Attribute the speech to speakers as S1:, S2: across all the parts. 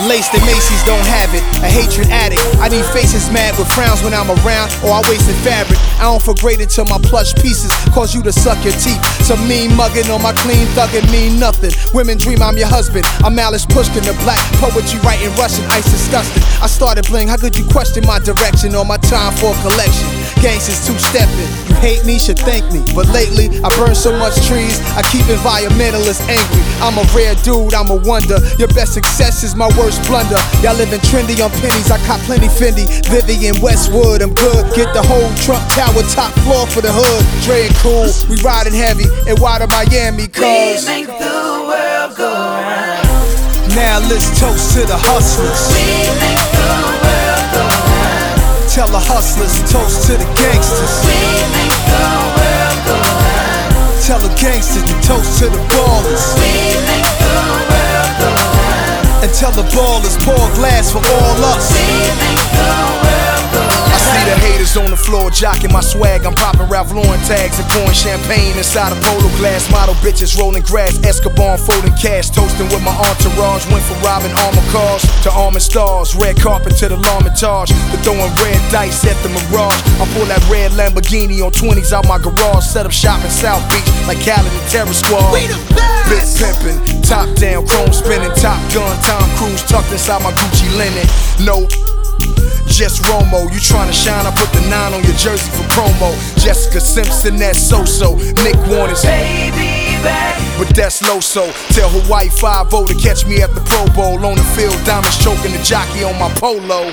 S1: Laced and Macy's don't have it, a hatred addict. I need faces mad with frowns when I'm around, or I wasted fabric. I don't feel great until my plush pieces cause you to suck your teeth. Some mean mugging on my clean thugging mean nothing. Women dream I'm your husband. I'm Alice Pushkin, the black poetry writing Russian, ice disgusting. I started bling, how could you question my direction or my time for a collection? Gangsters two-stepping, you hate me, should thank me. But lately, I burn so much trees, I keep environmentalists angry. I'm a rare dude, I'm a wonder. Your best success is my worst blunder. Y'all living trendy on pennies, I cop plenty Fendi. Vivian Westwood, I'm good. Get the whole Trump Tower top floor for the hood. Dre and Cool, we riding heavy in Water Miami, cause
S2: we make the world go round.
S1: Now let's toast to the hustlers.
S2: We make the world go round.
S1: Tell the hustlers, toast to the gangsters.
S2: We make the world go round.
S1: Tell the gangsters to toast to the ballers.
S2: We make the world go round.
S1: And tell the ballers, pour a glass for all us.
S2: We make the world go round.
S1: I see the haters on the floor jocking my swag. I'm popping Ralph Lauren tags and pouring champagne inside a polo glass. Model bitches rolling grass, Escobar folding cash. Toasting with my entourage. Went from robbing armor cars to armor stars. Red carpet to the L'Armitage, to throwing red dice at the Mirage. I pull that red Lamborghini on 20s out my garage. Set up shop in South Beach like Khaled and Terror Squad.
S2: We the best.
S1: Big pimpin', top down, chrome spinning, Top Gun, Tom Cruise tucked inside my Gucci linen. No, just Romo. You tryna shine, I put the 9 on your jersey for promo. Jessica Simpson, that's so-so. Nick Warner's
S2: baby back,
S1: but that's low-so. Tell Hawaii 5-0 to catch me at the Pro Bowl. On the field, diamonds choking the jockey on my polo.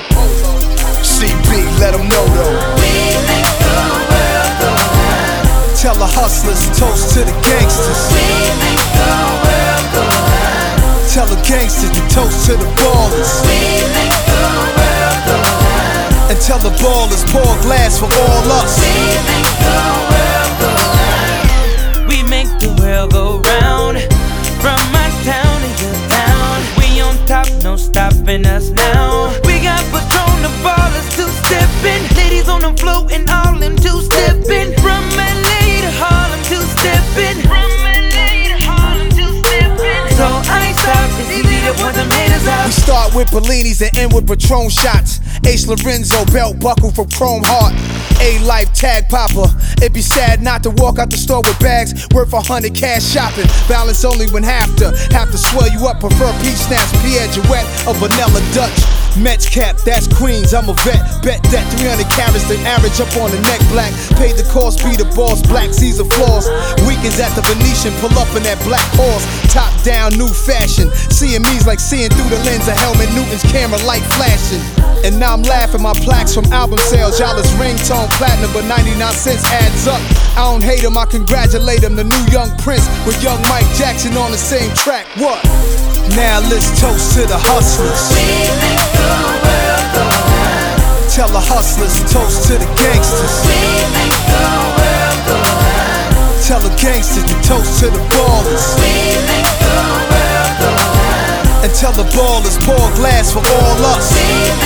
S1: CB, let them know though.
S2: we make the world go round.
S1: Tell the hustlers, toast to the gangsters.
S2: We make the world go round.
S1: Tell the gangsters to toast to the ballers.
S2: We make the world go round.
S1: And tell the ballers, pour a glass for all us.
S2: We make the world go round.
S3: We make the world go round. From my town to your town, we on top, no stopping us now. We got Patron, the ballers two-stepping, ladies on the floor and all them two-stepping. From LA to Harlem, two-stepping. From LA to Harlem, two-stepping. So I ain't stop, it's easy to point them haters out.
S1: We start with Bellinis and end with Patron shots. Ace Lorenzo belt buckle from Chrome Heart. A-Life tag popper. It'd be sad not to walk out the store with bags worth 100 cash shopping. Balance only when have to swell you up. Prefer peach snaps, Pierre Jouet or Vanilla Dutch. Mets cap, that's Queens, I'm a vet. Bet that 300 carats, the average up on the neck black. Paid the cost, be the boss, black Caesar floors. Weekends at the Venetian, pull up in that black horse. Top down, new fashion. Seeing me's like seeing through the lens of Helmut Newton's camera light flashing. And now I'm laughing, my plaques from album sales. Y'all is ringtone platinum, but 99 cents adds up. I don't hate him, I congratulate him. The new young Prince with young Mike Jackson on the same track. What? Now let's toast to the hustlers.
S2: We make the world go round.
S1: Tell the hustlers, toast to the gangsters.
S2: We make the world go round.
S1: Tell the gangsters to toast to the ballers.
S2: We make the world go round.
S1: And tell the ballers, pour a glass for all us.
S2: We